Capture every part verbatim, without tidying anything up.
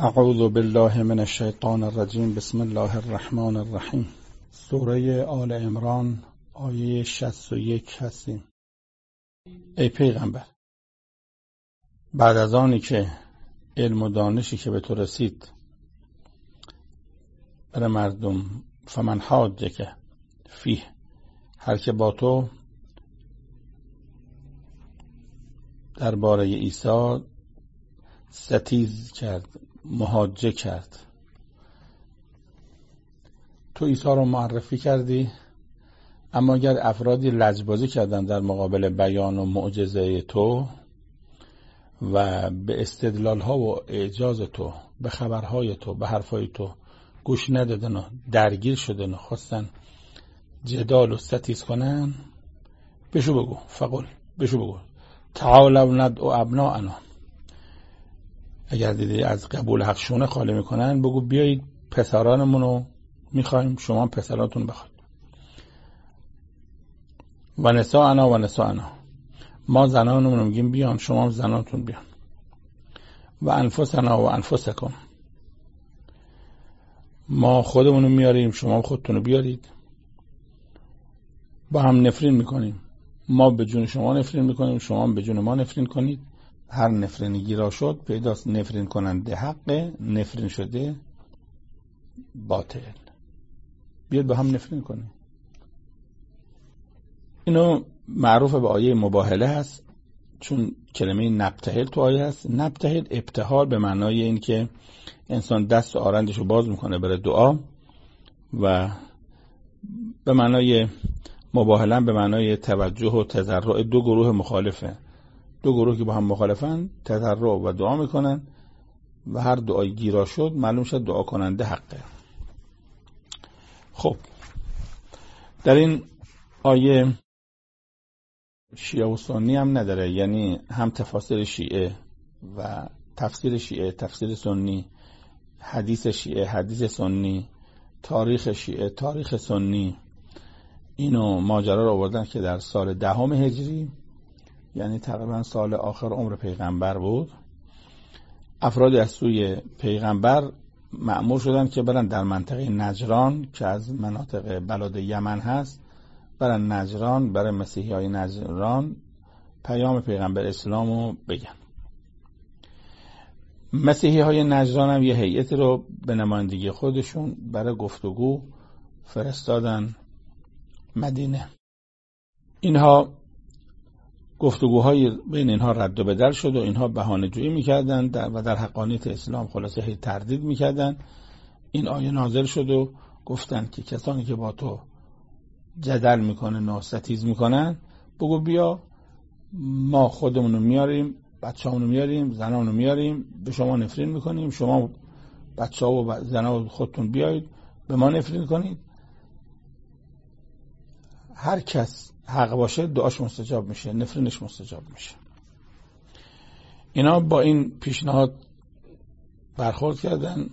اعوذ بالله من الشیطان الرجیم. بسم الله الرحمن الرحیم. سوره آل عمران آیه شصت و یک هستیم. ای پیغمبر، بعد از آنی که علم و دانشی که به تو رسید برای مردم، فمن حاجک فیه، هر که با تو درباره عیسی ستیز کرد، محاجه کرد، تو عیسی رو معرفی کردی، اما اگر افرادی لجبازی کردن در مقابل بیان و معجزه تو و به استدلال ها و اعجاز تو، به خبرهای تو، به حرفای تو گوش ندادن و درگیر شدن و خواستن جدال و ستیز کنن، بشو بگو، فقل بشو بگو تعالوا ندعو ابناءنا، اگر دیدی از قبول حق شونه خالی میکنن، بگو بیایید پسرانمون رو میخوایم، شما پسراتون بخواید. و نساءنا و نساءنا، ما زنانمون رو میگیم بیان، شما زنانتون بیان. و انفسنا و انفسکم، ما خودمون رو میاریم، شما خودتون رو بیارید. با هم نفرین میکنیم، ما به جون شما نفرین میکنیم، شما به جون ما نفرین کنید. هر نفرینی گیرا شد پیداست نفرین کننده حق، نفرین شده باطل. بیاد با هم نفرین کنیم. اینو معروف به آیه مباهله هست، چون کلمه نبتهل تو آیه هست. نبتهل ابتهال به معنای این که انسان دست و آرندش رو باز میکنه برای دعا، و به معنای مباهله به معنای توجه و تضرع. دو گروه مخالفه، دو گروه که با هم مخالفن تضرع و دعا میکنن و هر دعای گیرا شد معلوم شد دعا کننده حقه. خب در این آیه شیعه و سنی هم نداره، یعنی هم تفاسیر شیعه و تفسیر شیعه، تفسیر سنی، حدیث شیعه، حدیث سنی، تاریخ شیعه، تاریخ سنی. اینو ماجرا رو آوردن که در سال دهم هجری، یعنی تقریبا سال آخر عمر پیغمبر بود، افرادی از سوی پیغمبر مأمور شدن که برن در منطقه نجران که از مناطق بلاد یمن هست، برن نجران، برای مسیحی های نجران پیام پیغمبر اسلامو بگن. مسیحی های نجران هم یه هیئت رو به نمایندگی خودشون برای گفتگو فرستادن مدینه. اینها گفتگوهای بین اینها رد و بدل شد و اینها بهانه جویی میکردن و در حقانیت اسلام خلاصه هی تردید میکردن. این آیه نازل شد و گفتن که کسانی که با تو جدل میکنن و ستیز میکنن، بگو بیا ما خودمونو میاریم، بچه‌مونو میاریم، زنانو میاریم، به شما نفرین میکنیم، شما بچه‌ها و زنها خودتون بیایید به ما نفرین کنید. هر کس حق باشه دعاش مستجاب میشه، نفرینش مستجاب میشه. اینا با این پیشنهاد برخورد کردن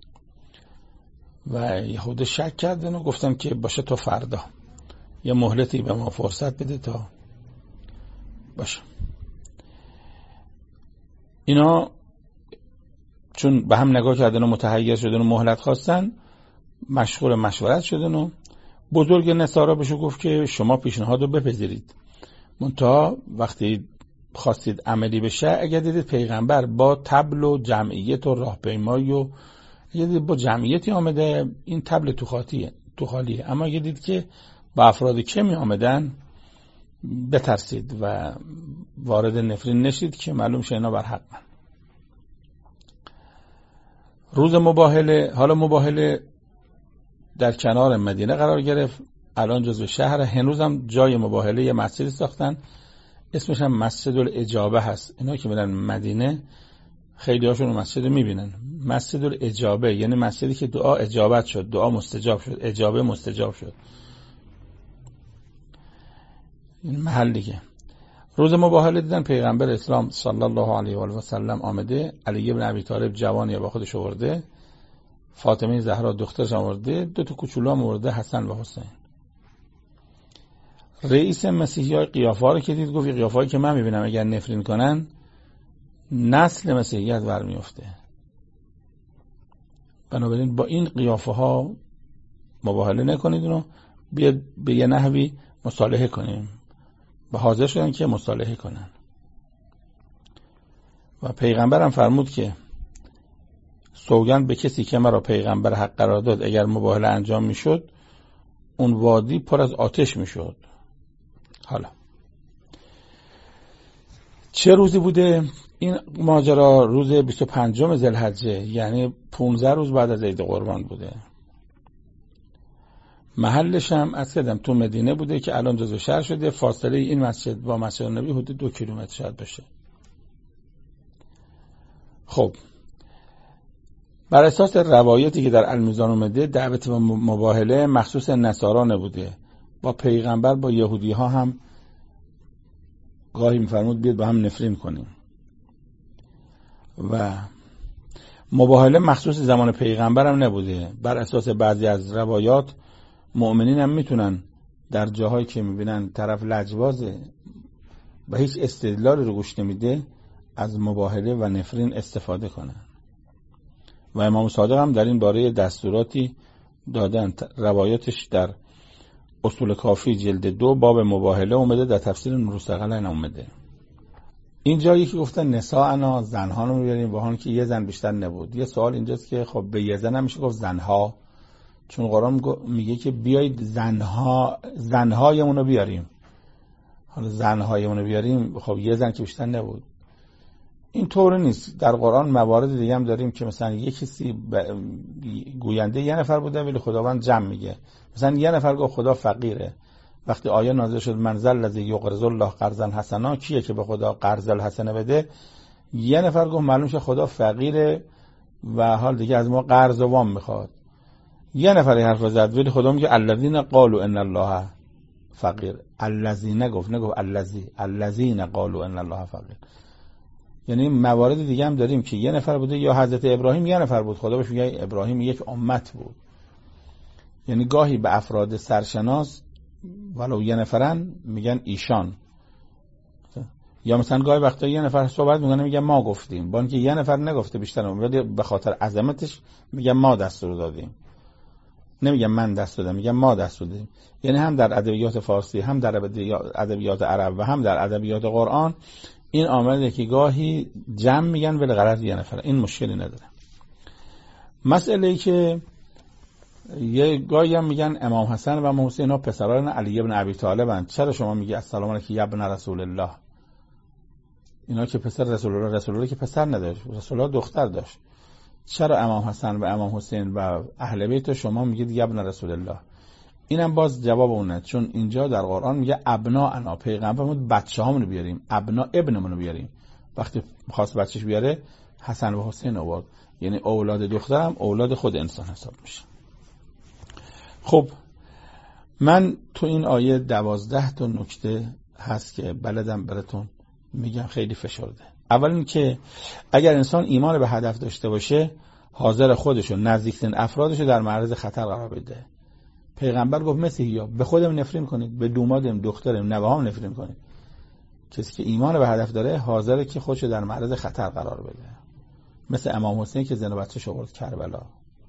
و یهود شک کردن و گفتن که باشه تو فردا یه مهلتی به ما فرصت بده تا باشه. اینا چون به هم نگاه کردن و متحیر شدن و مهلت خواستن، مشغول مشورت شدن و بزرگ نصارا بهشو گفت که شما پیشنهاد رو بپذیرید، منتها وقتی خواستید عملی بشه، اگر دیدید پیغمبر با طبل و جمعیت و راهپیمایی و اگر دیدید با جمعیتی آمده، این طبل تو خاطیه تو خالیه، اما اگر دیدید که با افراد کمی آمدن، بترسید و وارد نفرین نشید که معلوم شه اینا بر حقن. روز مباهله، حالا مباهله در کنار مدینه قرار گرفت، الان جزو شهر. هنوز هم جای مباهله یه مسجدی ساختن، اسمش هم مسجد الاجابه هست. اینا که میرن مدینه خیلی هاشون مسجد میبینن، مسجد الاجابه، یعنی مسجدی که دعا اجابت شد، دعا مستجاب شد، اجابه مستجاب شد. این محل دیگه. روز مباهله دیدن پیغمبر اسلام صلی الله علیه و آله و سلم آمده، علی ابن ابی طالب جوانی با خودش آورده، فاطمه زهرا دخترش آورده، دو تا کوچولو آورده، حسن و حسین. رئیس مسیحیای قیافه رو که دید گفت قیافه‌ای که من میبینم اگر نفرین کنن نسل مسیحیت برمیفته. بنابراین با این قیافه ها مباهله نکنید، اونو بیاد به یه نحوی مصالحه کنیم و حاضر شدن که مصالحه کنن. و پیغمبرم فرمود که سوگند به کسی که مرا پیغمبر حق قرار داد اگر مباهله انجام میشد اون وادی پر از آتش میشد. حالا چه روزی بوده این ماجرا؟ روز بیست و پنجم ذوالحجه، یعنی پانزده روز بعد از عید قربان بوده. محلش هم از کردم تو مدینه بوده که الان جزو شهر شده. فاصله این مسجد با مسجد نبی حدود دو کیلومتر شاید بشه. خب بر اساس روایتی که در المیزان اومده دعوت و مباهله مخصوص نصارا نبوده. با پیغمبر با یهودی ها هم گاهی میفرمود بیاد با هم نفرین کنیم. و مباهله مخصوص زمان پیغمبر هم نبوده. بر اساس بعضی از روایات مؤمنین هم میتونن در جاهایی که میبینن طرف لجبازه و هیچ استدلالی رو گوش نمیده از مباهله و نفرین استفاده کنن. و امام صادق هم در این باره دستوراتی دادن. روایاتش در اصول کافی جلد دو باب مباهله اومده، در تفسیر نورالثقلین اومده. اینجا یکی گفتن نساءنا، زنها رو میبریم، واهان که یه زن بیشتر نبود. یه سوال اینجاست که خب به یه زن نمیشه گفت زنها، چون قرآن میگه که بیایید زنها زنهایمون رو بیاریم. حالا زنهایمون رو بیاریم، خب یه زن که بیشتر نبود. این طور نیست. در قرآن موارد دیگه هم داریم که مثلا یه کسی ب... گوینده یه نفر بوده ولی خداوند جمع میگه. مثلا یه نفر گفت خدا فقیره. وقتی آیه نازل شد من ذا الذی یقرض الله قرضا حسنا، کیه که به خدا قرض الحسنه بده؟ یه نفر گفت معلوم شه خدا فقیره و حال دیگه از ما قرض و وام میخواد. یه نفر حرف زد ولی خدا میگه الذین قالوا ان الله فقیر. الذین گفت، نگفت الذی، الذین قالوا ان الله فقیر. یعنی موارد دیگه هم داریم که یه نفر بوده، یا حضرت ابراهیم یه نفر بود، خدا بهش میگه ابراهیم یک امت بود. یعنی گاهی به افراد سرشناس ولو یه نفرن میگن ایشان، یا مثلا گاهی وقتا یه نفر صحبت میکنه میگن ما گفتیم، با اینکه یه نفر نگفته بیشتر، ولی به خاطر عظمتش میگن ما دستور دادیم. نمیگن من دست دادم، میگن ما دست دادیم. یعنی هم در ادبیات فارسی، هم در ادبیات عرب و هم در ادبیات قرآن این عامله که گاهی جمع میگن ولی غرض یه نفر. این مشکلی نداره. مسئله ای که یه گاهی هم میگن امام حسن و امام حسین ها پسران علی ابن ابی طالب اند. چرا شما میگی السلام علیک ابن رسول الله؟ اینا که پسر رسول الله، رسول الله که پسر نداشت، رسول الله دختر داشت. چرا امام حسن و امام حسین و اهل بیت شما میگید ابن رسول الله؟ اینم باز جواب اونه، چون اینجا در قرآن میگه ابنا انا، پیغمبرمون بچه هامونو بیاریم، ابنا ابنمونو بیاریم. وقتی خواست بچهش بیاره حسن و حسین آورد، یعنی اولاد دخترم اولاد خود انسان حساب میشه. خب من تو این آیه دوازده تا نکته هست که بلدم براتون میگم، خیلی فشرده. اول این که اگر انسان ایمان به هدف داشته باشه حاضر خودشو نزدیکترین افرادشو در معرض خطر قرار بده. پیغمبر گفت مسیحیا به خودم نفرین کنید، به دومادم، دخترم، نوهام نفرین کنید. کسی که ایمان به هدف داره حاضره که خودشو در معرض خطر قرار بده، مثل امام حسین که زن و بچه‌ش آورد کربلا.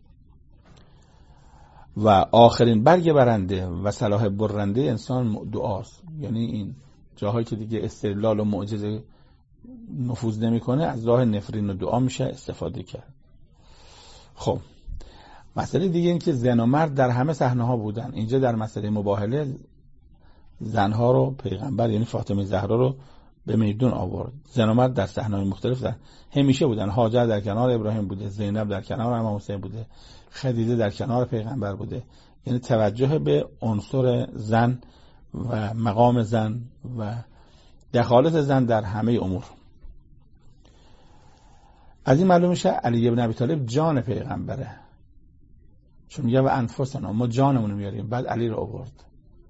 و آخرین برگ برنده و صلاح برنده انسان دعاست. یعنی این جاهایی که دیگه استدلال و معجزه نفوذ نمیکنه از راه نفرین و دعا میشه استفاده کرد. خب مسئله دیگه این که زن و مرد در همه صحنه ها بودن. اینجا در مسئله مباهله زنها رو پیغمبر یعنی فاطمه زهرا رو به میدون آورد. زن و مرد در صحنه‌های مختلف در همیشه بودن. هاجر در کنار ابراهیم بوده، زینب در کنار امام حسین بوده، خدیجه در کنار پیغمبر بوده. یعنی توجه به عنصر زن و مقام زن و دخالت زن در همه امور. از این معلوم میشه علی ابن ابی طالب جان پیغمبره، چون میگه و انفسنا، ما جانمون رو میاریم. بعد علی رو آورد،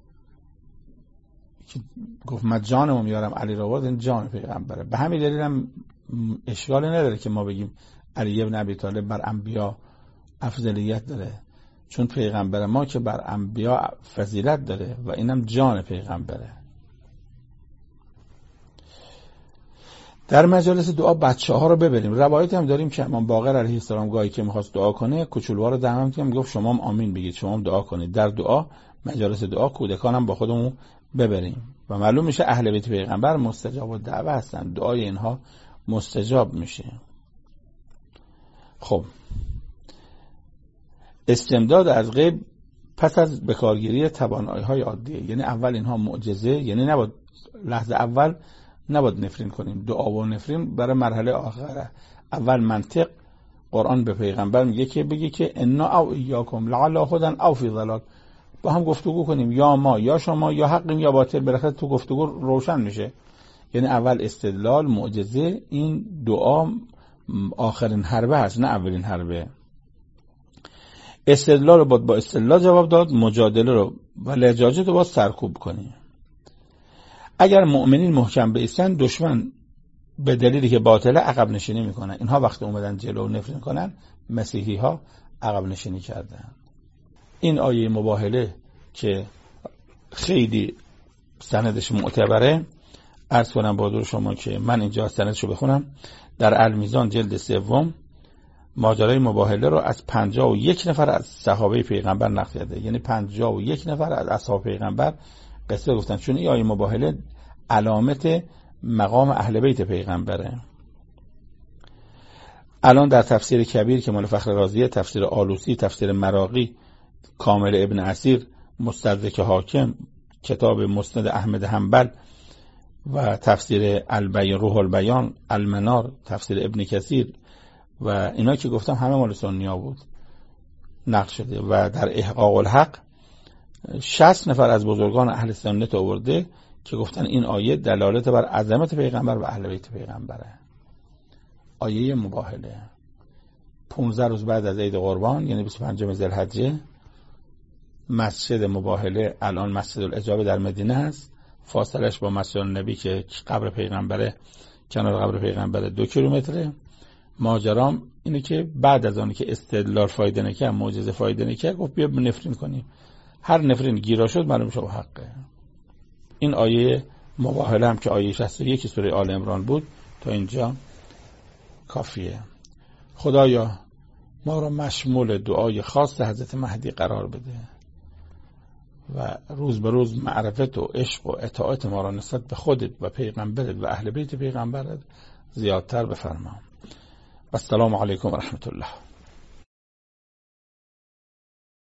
گفت من جانمو میارم، علی رو آورد، این جان پیغمبره. به همین دلیل هم اشکالی نداره که ما بگیم علی ابن ابی طالب بر انبیا افضلیت داره، چون پیغمبر ما که بر انبیا فضیلت داره و اینم جان پیغمبره. در مجالس دعا بچه ها رو ببریم. روایت هم داریم که امام باقر علیه السلام گاهی که میخواست دعا کنه کوچولوها رو دعوت کرد، میگفت شما هم آمین بگید، شما هم دعا کنید. در دعا مجالس دعا کودکان هم با خودمون ببریم و معلوم میشه اهل بیت پیغمبر مستجاب الدعوه هستن، دعای اینها مستجاب میشه. خب استمداد از غیب پس از بکارگیری توانایی‌های عادیه، یعنی اول اینها معجزه، یعنی نباید لحظه اول نباید نفرین کنیم. دعا و نفرین برای مرحله آخره. اول منطق، قرآن به پیغمبر میگه که بگی که انا او ایاکم لعل هدی او فی ضلال، با هم گفتگو کنیم، یا ما یا شما یا حقیم یا باطل، بالاخره تو گفتگو روشن میشه. یعنی اول استدلال، معجزه، این دعا آخرین حربه هست نه اولین حربه. استدلال رو باید با استدلال جواب داد، مجادله رو و لجاجت رو باید سرکوب کنیم. اگر مؤمنین محکم بایستن، دشمن به دلیلی که باطله عقب نشینی میکنن. اینها وقتی اومدن جلو و نفرین کنن، مسیحی ها عقب نشینی کردن. این آیه مباهله که خیلی سندش معتبره، عرض کنم با حضور شما که من اینجا سندشو بخونم. در المیزان جلد سوم ماجرای مباهله رو از پنجاه و یک نفر از صحابه پیغمبر نقل کرده. یعنی پنجاه و یک نفر از اصحاب پیغمبر قصه گفتن، چون این آیه مباهله علامت مقام اهل بیت پیغمبره. الان در تفسیر کبیر که مال فخر رازیه، تفسیر آلوسی، تفسیر مراغی، کامل ابن اسیر، مستدرک حاکم، کتاب مسند احمد حنبل و تفسیر البیان، روح البیان، المنار، تفسیر ابن کثیر و اینا که گفتم همه مال سنیا بود نقل شده. و در احقاق الحق شصت نفر از بزرگان اهل سنت آورده که گفتن این آیه دلالت بر عظمت پیغمبر و اهل بیت پیغمبره. آیه مباهله پانزده روز بعد از عید قربان، یعنی بیست و پنجم ذوالحجه، مسجد مباهله الان مسجد الاجابه در مدینه است. فاصلش با مسجد النبی که قبر پیغمبره، کنار قبر پیغمبره، دو کیلومتره. ماجرام اینه که بعد از آنی که استدلال فایده نکرد، معجزه فایده نکرد، گفت بیا نفرین کنیم. هر نفرین گیرا شد معلوم شد حقه. این آیه مباهله هم که آیه شصت و یک سوره آل عمران بود تا اینجا کافیه. خدایا ما را مشمول دعای خاص حضرت مهدی قرار بده و روز به روز معرفت و عشق و اطاعت ما را نسبت به خودت و پیغمبرت و اهل بیت پیغمبرت زیادتر بفرما. السلام علیکم و رحمت الله.